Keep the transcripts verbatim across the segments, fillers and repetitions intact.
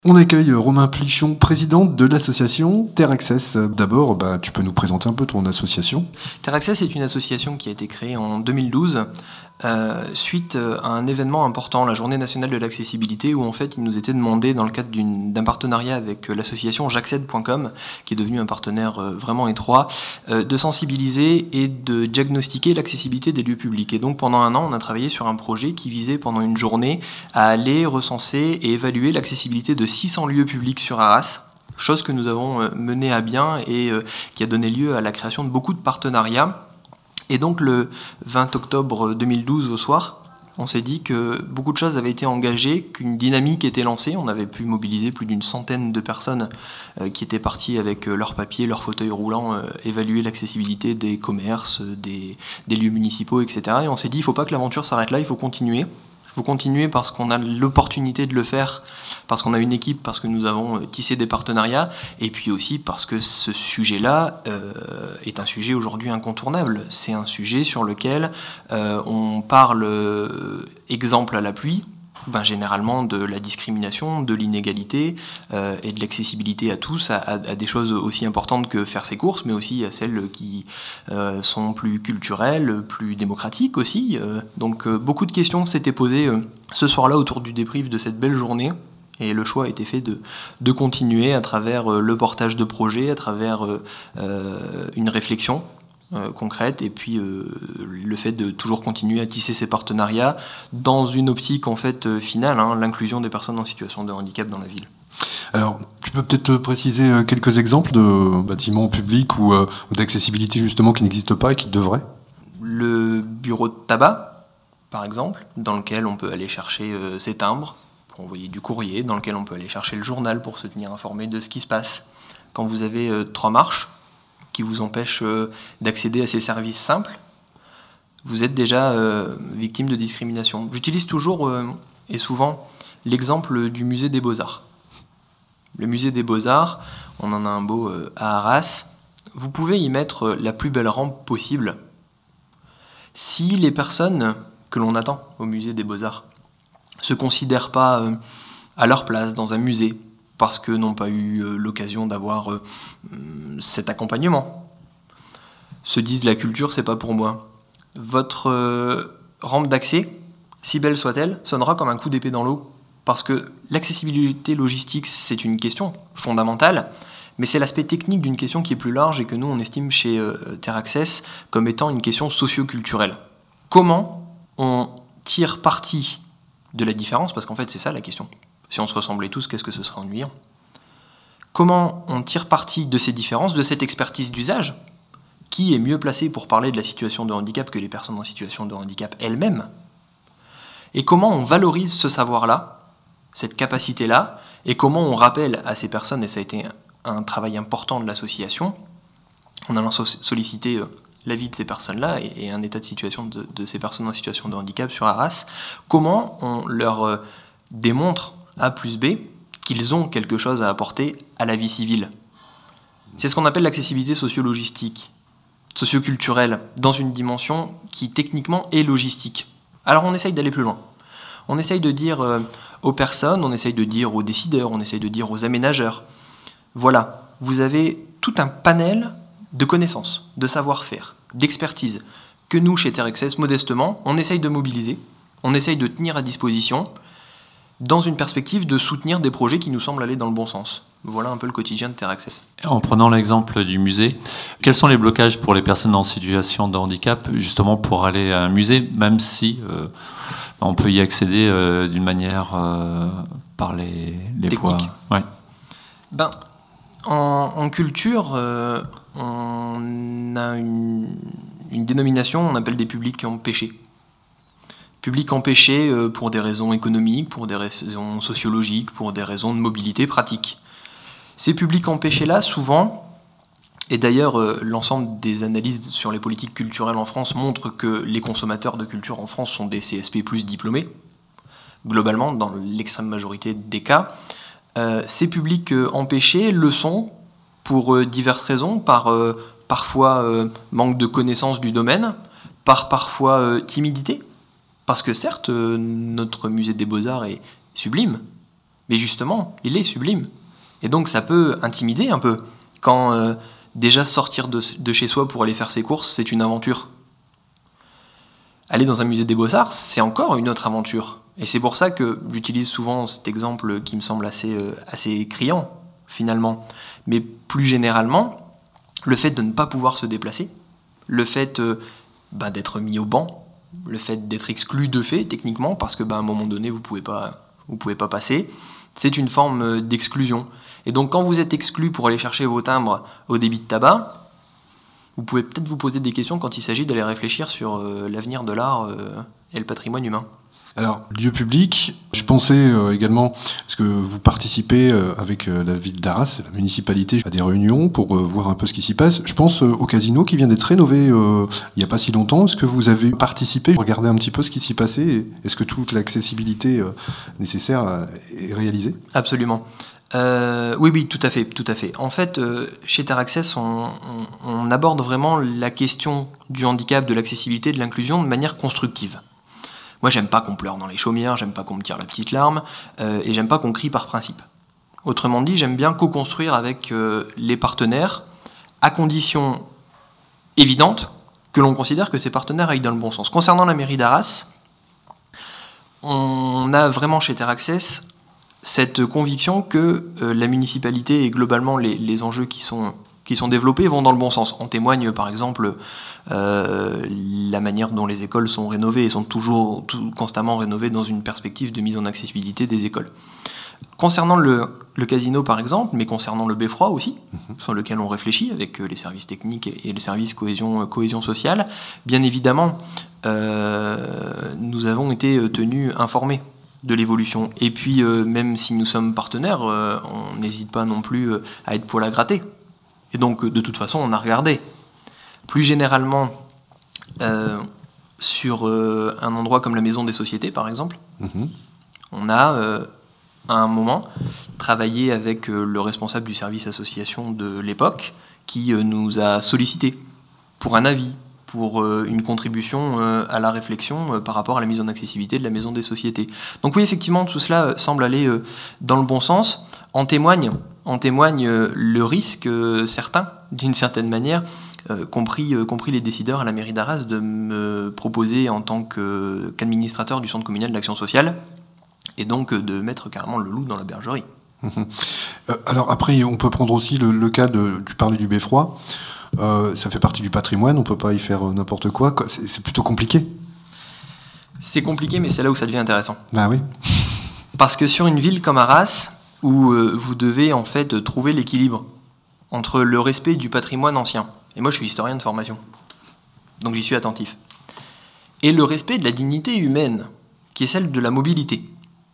On accueille Romain Plichon, président de l'association Terre Access. D'abord, bah, tu peux nous présenter un peu ton association ? Terre Access est une association qui a été créée en deux mille douze euh, suite à un événement important, la Journée nationale de l'accessibilité, où en fait il nous était demandé, dans le cadre d'une, d'un partenariat avec l'association j'accède point com, qui est devenu un partenaire euh, vraiment étroit, euh, de sensibiliser et de diagnostiquer l'accessibilité des lieux publics. Et donc pendant un an, on a travaillé sur un projet qui visait pendant une journée à aller recenser et évaluer l'accessibilité de six cents lieux publics sur Arras, chose que nous avons menée à bien et euh, qui a donné lieu à la création de beaucoup de partenariats. Et donc le vingt octobre deux mille douze au soir, on s'est dit que beaucoup de choses avaient été engagées, qu'une dynamique était lancée. On avait pu mobiliser plus d'une centaine de personnes euh, qui étaient parties avec euh, leurs papiers, leurs fauteuils roulants, euh, évaluer l'accessibilité des commerces, des, des lieux municipaux, et cetera. Et on s'est dit, il ne faut pas que l'aventure s'arrête là, il faut continuer. Il faut continuer parce qu'on a l'opportunité de le faire, parce qu'on a une équipe, parce que nous avons tissé des partenariats, et puis aussi parce que ce sujet-là euh, est un sujet aujourd'hui incontournable. C'est un sujet sur lequel euh, on parle, euh, exemple à l'appui, ben, généralement de la discrimination, de l'inégalité euh, et de l'accessibilité à tous, à, à, à des choses aussi importantes que faire ses courses, mais aussi à celles qui euh, sont plus culturelles, plus démocratiques aussi. Euh, donc euh, beaucoup de questions s'étaient posées euh, ce soir-là autour du débrief de cette belle journée. Et le choix a été fait de, de continuer à travers euh, le portage de projets, à travers euh, euh, une réflexion Euh, concrète, et puis euh, le fait de toujours continuer à tisser ces partenariats dans une optique en fait euh, finale, hein, l'inclusion des personnes en situation de handicap dans la ville. Alors, tu peux peut-être préciser quelques exemples de bâtiments publics ou euh, d'accessibilité justement qui n'existent pas et qui devraient ? Le bureau de tabac, par exemple, dans lequel on peut aller chercher euh, ses timbres pour envoyer du courrier, dans lequel on peut aller chercher le journal pour se tenir informé de ce qui se passe. Quand vous avez euh, trois marches qui vous empêche euh, d'accéder à ces services simples, vous êtes déjà euh, victime de discrimination. J'utilise toujours euh, et souvent l'exemple du musée des Beaux-Arts. Le musée des Beaux-Arts, on en a un beau euh, à Arras, vous pouvez y mettre la plus belle rampe possible. Si les personnes que l'on attend au musée des Beaux-Arts ne se considèrent pas euh, à leur place dans un musée, parce que n'ont pas eu euh, l'occasion d'avoir euh, cet accompagnement, se disent la culture c'est pas pour moi. Votre euh, rampe d'accès, si belle soit-elle, sonnera comme un coup d'épée dans l'eau, parce que l'accessibilité logistique c'est une question fondamentale, mais c'est l'aspect technique d'une question qui est plus large et que nous on estime chez euh, Terre Access comme étant une question socio-culturelle. Comment on tire parti de la différence, parce qu'en fait c'est ça la question. Si on se ressemblait tous, qu'est-ce que ce serait ennuyant ? Comment on tire parti de ces différences, de cette expertise d'usage ? Qui est mieux placé pour parler de la situation de handicap que les personnes en situation de handicap elles-mêmes ? Et comment on valorise ce savoir-là, cette capacité-là, et comment on rappelle à ces personnes, et ça a été un travail important de l'association, en allant solliciter l'avis de ces personnes-là et un état de situation de, de ces personnes en situation de handicap sur Arras, comment on leur démontre A plus B, qu'ils ont quelque chose à apporter à la vie civile. C'est ce qu'on appelle l'accessibilité socio-logistique, socio-culturelle, dans une dimension qui techniquement est logistique. Alors on essaye d'aller plus loin. On essaye de dire euh, aux personnes, on essaye de dire aux décideurs, on essaye de dire aux aménageurs, voilà, vous avez tout un panel de connaissances, de savoir-faire, d'expertise, que nous, chez Terre Access, modestement, on essaye de mobiliser, on essaye de tenir à disposition, dans une perspective de soutenir des projets qui nous semblent aller dans le bon sens. Voilà un peu le quotidien de Terre Access. En prenant l'exemple du musée, quels sont les blocages pour les personnes en situation de handicap, justement pour aller à un musée, même si euh, on peut y accéder euh, d'une manière euh, par les, les voies... Ouais. Ben, en, en culture, euh, on a une, une dénomination, on appelle des publics empêchés. Publics empêchés euh, pour des raisons économiques, pour des raisons sociologiques, pour des raisons de mobilité pratique. Ces publics empêchés-là, souvent, et d'ailleurs euh, l'ensemble des analyses sur les politiques culturelles en France montrent que les consommateurs de culture en France sont des C S P plus diplômés, globalement, dans l'extrême majorité des cas. Euh, ces publics euh, empêchés le sont pour euh, diverses raisons, par euh, parfois euh, manque de connaissance du domaine, par parfois euh, timidité, parce que certes, euh, notre musée des Beaux-Arts est sublime, Mais justement, il est sublime. Et donc ça peut intimider un peu quand euh, déjà sortir de, de chez soi pour aller faire ses courses, c'est une aventure. Aller dans un musée des Beaux-Arts, c'est encore une autre aventure. Et c'est pour ça que j'utilise souvent cet exemple qui me semble assez, euh, assez criant, finalement. Mais plus généralement, le fait de ne pas pouvoir se déplacer, le fait euh, bah, d'être mis au banc, le fait d'être exclu de fait, techniquement, parce que bah, à un moment donné, vous ne pouvez pas, vous pouvez pas passer, c'est une forme d'exclusion. Et donc, quand vous êtes exclu pour aller chercher vos timbres au débit de tabac, vous pouvez peut-être vous poser des questions quand il s'agit d'aller réfléchir sur euh, l'avenir de l'art euh, et le patrimoine humain. Alors, lieu public, je pensais euh, également, parce que vous participez euh, avec euh, la ville d'Arras, la municipalité, à des réunions pour euh, voir un peu ce qui s'y passe. Je pense euh, au casino qui vient d'être rénové euh, il n'y a pas si longtemps. Est-ce que vous avez participé, regardé un petit peu ce qui s'y passait et est-ce que toute l'accessibilité euh, nécessaire euh, est réalisée ? Absolument. Euh, oui, oui, tout à fait, tout à fait. En fait, euh, chez Terre Access, on, on, on aborde vraiment la question du handicap, de l'accessibilité, de l'inclusion de manière constructive. Moi, j'aime pas qu'on pleure dans les chaumières, j'aime pas qu'on me tire la petite larme, euh, et j'aime pas qu'on crie par principe. Autrement dit, j'aime bien co-construire avec euh, les partenaires, à condition évidente que l'on considère que ces partenaires aillent dans le bon sens. Concernant la mairie d'Arras, on a vraiment chez Terre Access cette conviction que euh, la municipalité et globalement les, les enjeux qui sont, qui sont développés vont dans le bon sens. En témoigne par exemple euh, la manière dont les écoles sont rénovées et sont toujours tout, constamment rénovées dans une perspective de mise en accessibilité des écoles. Concernant le, le casino par exemple, mais concernant le Beffroi aussi, mmh. sur lequel on réfléchit avec les services techniques et, et les services cohésion, cohésion sociale, bien évidemment, euh, nous avons été tenus informés de l'évolution. Et puis, euh, même si nous sommes partenaires, euh, on n'hésite pas non plus euh, à être poil à gratter. Et donc, de toute façon, on a regardé. Plus généralement, euh, sur euh, un endroit comme la Maison des Sociétés, par exemple, mmh. on a, euh, à un moment, travaillé avec euh, le responsable du service association de l'époque, qui euh, nous a sollicité pour un avis, pour euh, une contribution euh, à la réflexion euh, par rapport à la mise en accessibilité de la Maison des Sociétés. Donc oui, effectivement, tout cela euh, semble aller euh, dans le bon sens. En témoigne, en témoigne euh, le risque euh, certain, d'une certaine manière, euh, compris, euh, compris les décideurs à la mairie d'Arras, de me proposer en tant que, qu'administrateur du centre communal d'action sociale, et donc euh, de mettre carrément le loup dans la bergerie. Mmh. Euh, alors après, on peut prendre aussi le, le cas de, tu parlais du Beffroi. Euh, ça fait partie du patrimoine, on peut pas y faire n'importe quoi, c'est, c'est plutôt compliqué. C'est compliqué, mais c'est là où ça devient intéressant. Bah oui. Parce que sur une ville comme Arras, où euh, vous devez en fait trouver l'équilibre entre le respect du patrimoine ancien, et moi je suis historien de formation, donc j'y suis attentif, et le respect de la dignité humaine, qui est celle de la mobilité.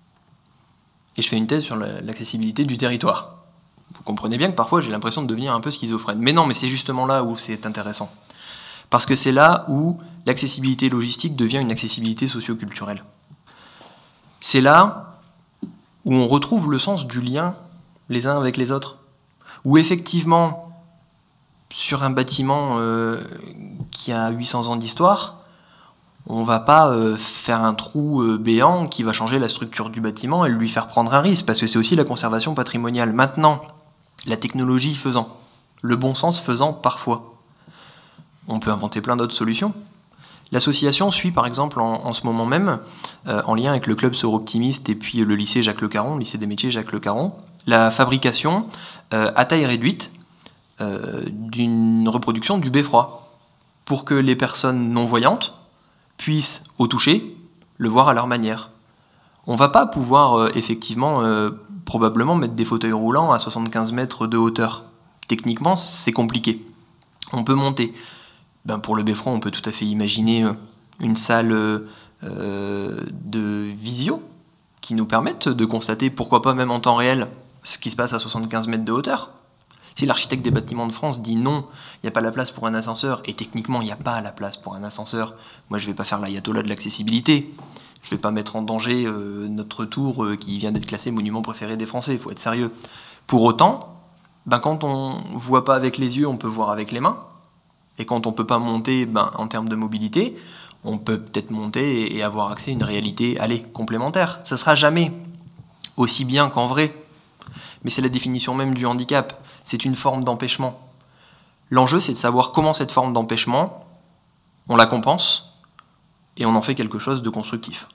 Et je fais une thèse sur la, l'accessibilité du territoire. Vous comprenez bien que parfois j'ai l'impression de devenir un peu schizophrène. Mais non, mais c'est justement là où c'est intéressant. Parce que c'est là où l'accessibilité logistique devient une accessibilité socio-culturelle. C'est là où on retrouve le sens du lien les uns avec les autres. Où effectivement, sur un bâtiment euh, qui a huit cents ans d'histoire, on ne va pas euh, faire un trou euh, béant qui va changer la structure du bâtiment et lui faire prendre un risque, parce que c'est aussi la conservation patrimoniale. Maintenant, la technologie faisant, le bon sens faisant parfois, on peut inventer plein d'autres solutions. L'association suit par exemple en, en ce moment même, euh, en lien avec le club Seuroptimiste et puis le lycée Jacques Le Caron, le lycée des métiers Jacques Le Caron, la fabrication euh, à taille réduite euh, d'une reproduction du beffroi, pour que les personnes non-voyantes puissent, au toucher, le voir à leur manière. On ne va pas pouvoir euh, effectivement euh, probablement mettre des fauteuils roulants à soixante-quinze mètres de hauteur. Techniquement, c'est compliqué. On peut monter. Ben, pour le beffroi, on peut tout à fait imaginer une salle euh, de visio qui nous permette de constater, pourquoi pas même en temps réel, ce qui se passe à soixante-quinze mètres de hauteur. Si l'architecte des bâtiments de France dit non, il n'y a pas la place pour un ascenseur, et techniquement il n'y a pas la place pour un ascenseur, moi je ne vais pas faire l'ayatollah de l'accessibilité. Je ne vais pas mettre en danger euh, notre tour euh, qui vient d'être classé monument préféré des Français, il faut être sérieux. Pour autant, ben, quand on ne voit pas avec les yeux, on peut voir avec les mains. Et quand on ne peut pas monter ben, en termes de mobilité, on peut peut-être monter et, et avoir accès à une réalité, allez, complémentaire. Ça ne sera jamais aussi bien qu'en vrai. Mais c'est la définition même du handicap. C'est une forme d'empêchement. L'enjeu, c'est de savoir comment cette forme d'empêchement, on la compense et on en fait quelque chose de constructif.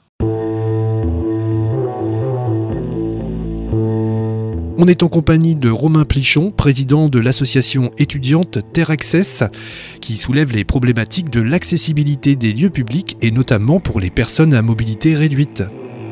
On est en compagnie de Romain Plichon, président de l'association étudiante Terre Access, qui soulève les problématiques de l'accessibilité des lieux publics et notamment pour les personnes à mobilité réduite.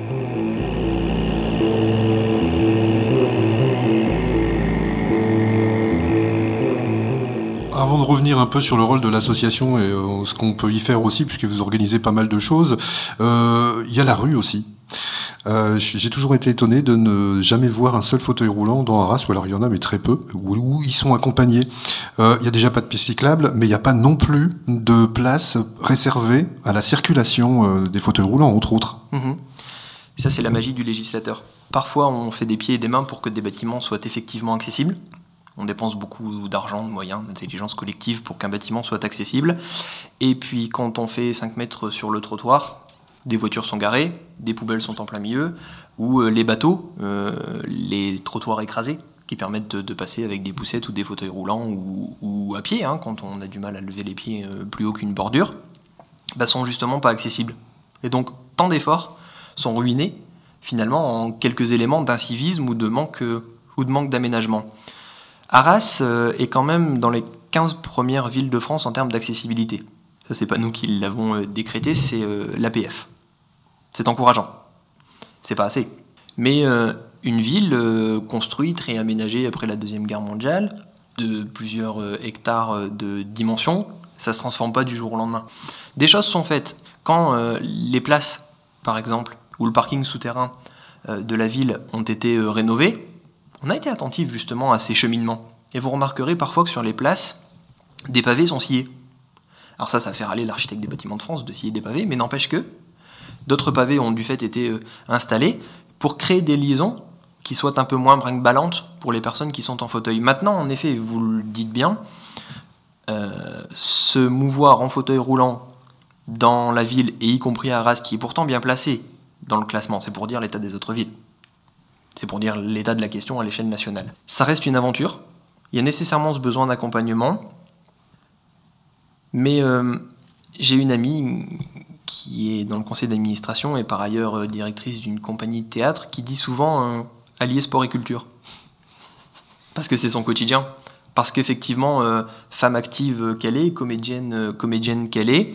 Avant de revenir un peu sur le rôle de l'association et euh, ce qu'on peut y faire aussi, puisque vous organisez pas mal de choses, euh, il y a la rue aussi. Euh, j'ai toujours été étonné de ne jamais voir un seul fauteuil roulant dans Arras, ou alors il y en a mais très peu, où, où ils sont accompagnés. Euh, il n'y a déjà pas de piste cyclable, mais il n'y a pas non plus de place réservée à la circulation euh, des fauteuils roulants, entre autres. Mmh. Ça, c'est la magie du législateur. Parfois, on fait des pieds et des mains pour que des bâtiments soient effectivement accessibles. On dépense beaucoup d'argent, de moyens, d'intelligence collective pour qu'un bâtiment soit accessible. Et puis, quand on fait cinq mètres sur le trottoir, des voitures sont garées, des poubelles sont en plein milieu, ou euh, les bateaux, euh, les trottoirs écrasés, qui permettent de, de passer avec des poussettes ou des fauteuils roulants, ou, ou à pied, hein, quand on a du mal à lever les pieds euh, plus haut qu'une bordure, bah, sont justement pas accessibles. Et donc, tant d'efforts sont ruinés, finalement, en quelques éléments d'incivisme ou de manque, euh, ou de manque d'aménagement. Arras euh, est quand même dans les quinze premières villes de France en termes d'accessibilité. Ça, c'est pas nous qui l'avons euh, décrété, c'est euh, l'A P F. C'est encourageant. C'est pas assez. Mais euh, une ville euh, construite, réaménagée après la Deuxième Guerre mondiale, de plusieurs euh, hectares euh, de dimension, ça se transforme pas du jour au lendemain. Des choses sont faites. Quand euh, les places, par exemple, ou le parking souterrain euh, de la ville ont été euh, rénovés, on a été attentif justement à ces cheminements. Et vous remarquerez parfois que sur les places, des pavés sont sciés. Alors ça, ça fait râler l'architecte des bâtiments de France de scier des pavés, mais n'empêche que d'autres pavés ont du fait été euh, installés pour créer des liaisons qui soient un peu moins brinque-ballantes pour les personnes qui sont en fauteuil. Maintenant, en effet, vous le dites bien, euh, se mouvoir en fauteuil roulant dans la ville, et y compris à Arras, qui est pourtant bien placé dans le classement, c'est pour dire l'état des autres villes. C'est pour dire l'état de la question à l'échelle nationale. Ça reste une aventure. Il y a nécessairement ce besoin d'accompagnement. Mais euh, j'ai une amie qui est dans le conseil d'administration et par ailleurs euh, directrice d'une compagnie de théâtre qui dit souvent euh, allier sport et culture. Parce que c'est son quotidien. Parce qu'effectivement, euh, femme active qu'elle est, comédienne, euh, comédienne qu'elle est,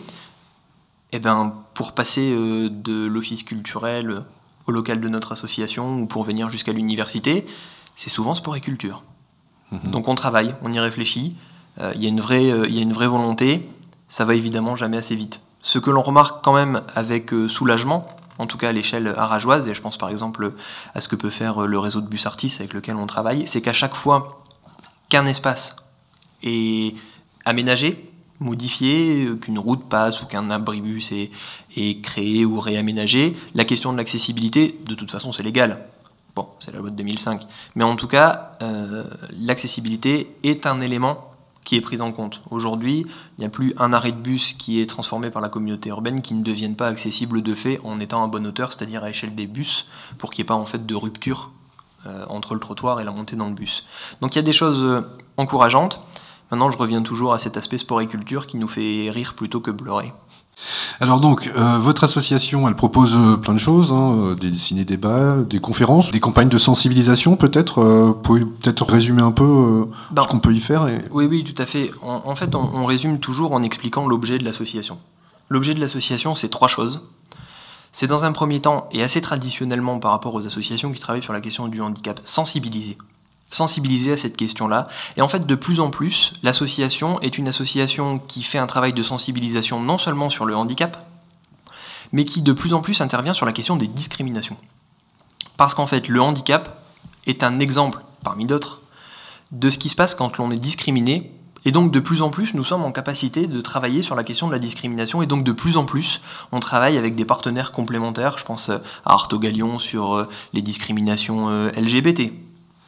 eh ben, pour passer euh, de l'office culturel au local de notre association ou pour venir jusqu'à l'université, c'est souvent sport et culture. Mmh. Donc on travaille, on y réfléchit, il euh, y a une vraie, euh, y a une vraie volonté, ça va évidemment jamais assez vite. Ce que l'on remarque quand même avec euh, soulagement, en tout cas à l'échelle arageoise, et je pense par exemple à ce que peut faire euh, le réseau de bus Artis avec lequel on travaille, c'est qu'à chaque fois qu'un espace est aménagé, modifié, qu'une route passe ou qu'un abribus est, est créé ou réaménagé, la question de l'accessibilité, de toute façon, c'est légal. Bon, c'est la loi de deux mille cinq. Mais en tout cas, euh, l'accessibilité est un élément qui est pris en compte. Aujourd'hui, il n'y a plus un arrêt de bus qui est transformé par la communauté urbaine qui ne devienne pas accessible de fait en étant à bonne hauteur, c'est-à-dire à échelle des bus, pour qu'il n'y ait pas en fait de rupture euh, entre le trottoir et la montée dans le bus. Donc il y a des choses euh, encourageantes. Maintenant, je reviens toujours à cet aspect sport et culture qui nous fait rire plutôt que pleurer. Alors donc, euh, votre association, elle propose euh, plein de choses, hein, des ciné-débats, des conférences, des campagnes de sensibilisation peut-être. Euh, vous pouvez peut-être résumer un peu euh, ben, ce qu'on peut y faire et... Oui, oui, tout à fait. En, en fait, on, on résume toujours en expliquant l'objet de l'association. L'objet de l'association, c'est trois choses. C'est dans un premier temps, et assez traditionnellement par rapport aux associations qui travaillent sur la question du handicap, sensibiliser. sensibiliser à cette question-là. Et en fait, de plus en plus, l'association est une association qui fait un travail de sensibilisation non seulement sur le handicap, mais qui de plus en plus intervient sur la question des discriminations. Parce qu'en fait, le handicap est un exemple, parmi d'autres, de ce qui se passe quand l'on est discriminé. Et donc, de plus en plus, nous sommes en capacité de travailler sur la question de la discrimination. Et donc, de plus en plus, on travaille avec des partenaires complémentaires. Je pense à Artaud Galion sur les discriminations L G B T,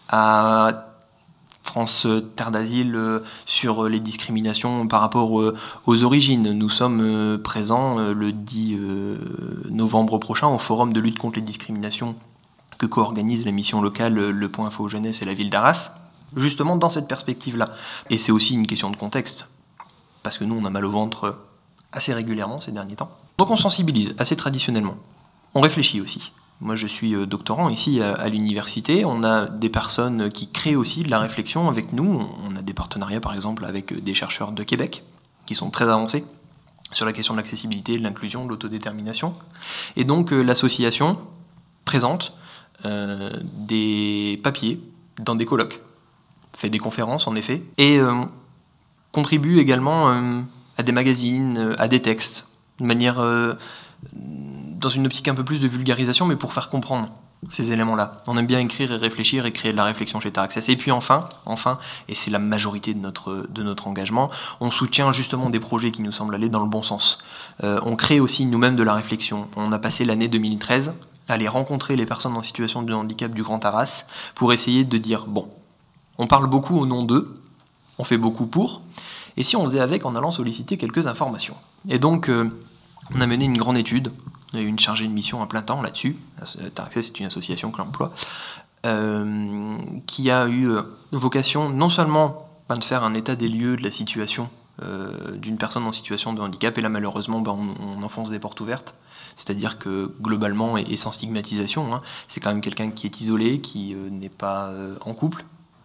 à France Terre d'Asile sur les discriminations par rapport aux origines. Nous sommes présents le dix novembre prochain au Forum de lutte contre les discriminations que co-organise la mission locale Le Point Info Jeunesse et la ville d'Arras, justement dans cette perspective-là. Et c'est aussi une question de contexte, parce que nous, on a mal au ventre assez régulièrement ces derniers temps. Donc on sensibilise assez traditionnellement. On réfléchit aussi. Moi, je suis doctorant ici à, à l'université. On a des personnes qui créent aussi de la réflexion avec nous. On a des partenariats, par exemple, avec des chercheurs de Québec, qui sont très avancés sur la question de l'accessibilité, de l'inclusion, de l'autodétermination. Et donc, euh, l'association présente euh, des papiers dans des colloques, fait des conférences, en effet, et euh, contribue également euh, à des magazines, euh, à des textes, de manière... Euh, dans une optique un peu plus de vulgarisation, mais pour faire comprendre ces éléments-là. On aime bien écrire et réfléchir et créer de la réflexion chez Teraccess. Et puis enfin, enfin, et c'est la majorité de notre, de notre engagement, on soutient justement des projets qui nous semblent aller dans le bon sens. Euh, on crée aussi nous-mêmes de la réflexion. On a passé l'année deux mille treize à aller rencontrer les personnes en situation de handicap du Grand Arras pour essayer de dire, bon, on parle beaucoup au nom d'eux, on fait beaucoup pour, et si on faisait avec en allant solliciter quelques informations. Et donc, euh, on a mené une grande étude. Il y a eu une chargée de mission à plein temps là-dessus. Teraccess, c'est une association que l'emploi, euh, qui a eu euh, vocation non seulement ben, de faire un état des lieux de la situation euh, d'une personne en situation de handicap, et là malheureusement ben, on, on enfonce des portes ouvertes, c'est-à-dire que globalement, et, et sans stigmatisation, hein, c'est quand même quelqu'un qui est isolé, qui euh, n'est pas euh, en couple,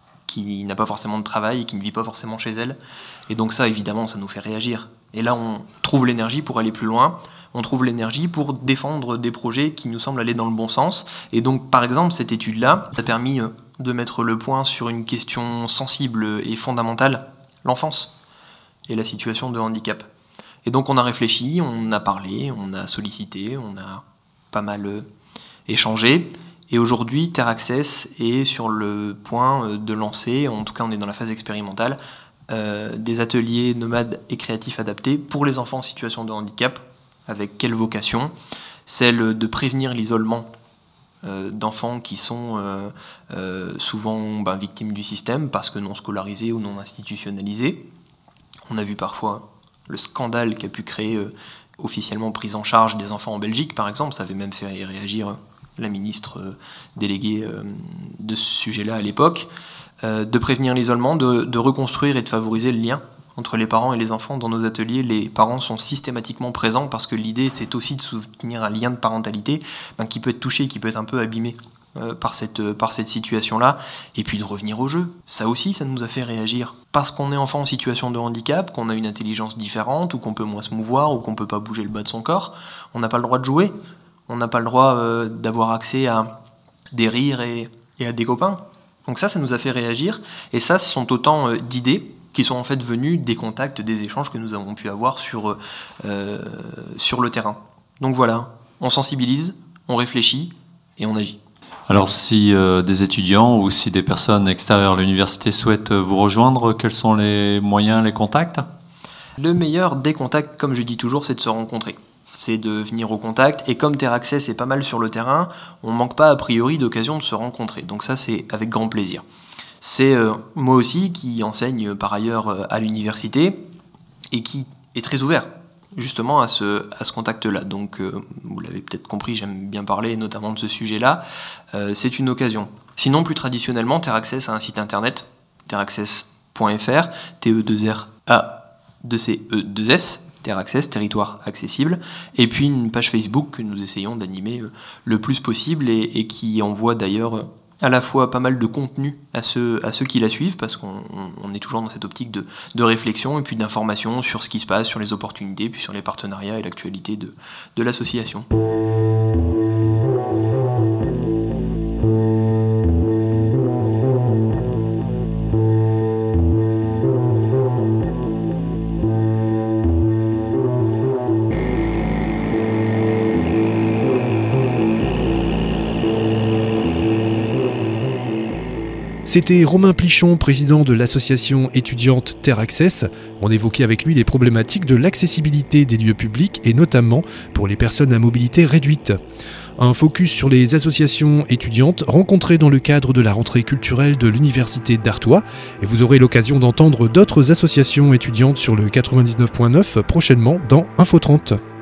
qui n'a pas forcément de travail et qui ne vit pas forcément chez elle. Et donc ça, évidemment, ça nous fait réagir. Et là, on trouve l'énergie pour aller plus loin. On trouve l'énergie pour défendre des projets qui nous semblent aller dans le bon sens. Et donc, par exemple, cette étude-là a permis de mettre le point sur une question sensible et fondamentale, l'enfance et la situation de handicap. Et donc, on a réfléchi, on a parlé, on a sollicité, on a pas mal échangé. Et aujourd'hui, Teraccess est sur le point de lancer, en tout cas on est dans la phase expérimentale, euh, des ateliers nomades et créatifs adaptés pour les enfants en situation de handicap. Avec quelle vocation? Celle de prévenir l'isolement euh, d'enfants qui sont euh, euh, souvent ben, victimes du système parce que non scolarisés ou non institutionnalisés. On a vu parfois le scandale qu'a pu créer euh, officiellement prise en charge des enfants en Belgique, par exemple. Ça avait même fait réagir euh, la ministre euh, déléguée euh, de ce sujet-là à l'époque. Euh, de prévenir l'isolement, de, de reconstruire et de favoriser le lien entre les parents et les enfants. Dans nos ateliers, les parents sont systématiquement présents parce que l'idée, c'est aussi de soutenir un lien de parentalité ben, qui peut être touché, qui peut être un peu abîmé euh, par cette, euh, par cette situation-là. Et puis de revenir au jeu. Ça aussi, ça nous a fait réagir. Parce qu'on est enfant en situation de handicap, qu'on a une intelligence différente, ou qu'on peut moins se mouvoir, ou qu'on peut pas bouger le bas de son corps, on n'a pas le droit de jouer. On n'a pas le droit euh, d'avoir accès à des rires et, et à des copains. Donc ça, ça nous a fait réagir. Et ça, ce sont autant euh, d'idées qui sont en fait venus des contacts, des échanges que nous avons pu avoir sur, euh, sur le terrain. Donc voilà, on sensibilise, on réfléchit et on agit. Alors si euh, des étudiants ou si des personnes extérieures à l'université souhaitent vous rejoindre, quels sont les moyens, les contacts? Le meilleur des contacts, comme je dis toujours, c'est de se rencontrer. C'est de venir au contact, et comme Teraccess est pas mal sur le terrain, on ne manque pas a priori d'occasion de se rencontrer. Donc ça, c'est avec grand plaisir. C'est euh, moi aussi qui enseigne par ailleurs euh, à l'université et qui est très ouvert justement à ce, à ce contact-là. Donc euh, vous l'avez peut-être compris, j'aime bien parler notamment de ce sujet-là. Euh, c'est une occasion. Sinon, plus traditionnellement, Teraccess a un site internet, teraccess point f r, T E deux R A deux C E deux S, Teraccess, territoire accessible, et puis une page Facebook que nous essayons d'animer euh, le plus possible et, et qui envoie d'ailleurs... Euh, à la fois pas mal de contenu à ceux, à ceux qui la suivent, parce qu'on on est toujours dans cette optique de, de réflexion et puis d'information sur ce qui se passe, sur les opportunités, puis sur les partenariats et l'actualité de, de l'association. C'était Romain Plichon, président de l'association étudiante Teraccess. On évoquait avec lui les problématiques de l'accessibilité des lieux publics et notamment pour les personnes à mobilité réduite. Un focus sur les associations étudiantes rencontrées dans le cadre de la rentrée culturelle de l'Université d'Artois. Et vous aurez l'occasion d'entendre d'autres associations étudiantes sur le quatre-vingt-dix-neuf point neuf prochainement dans Info trente.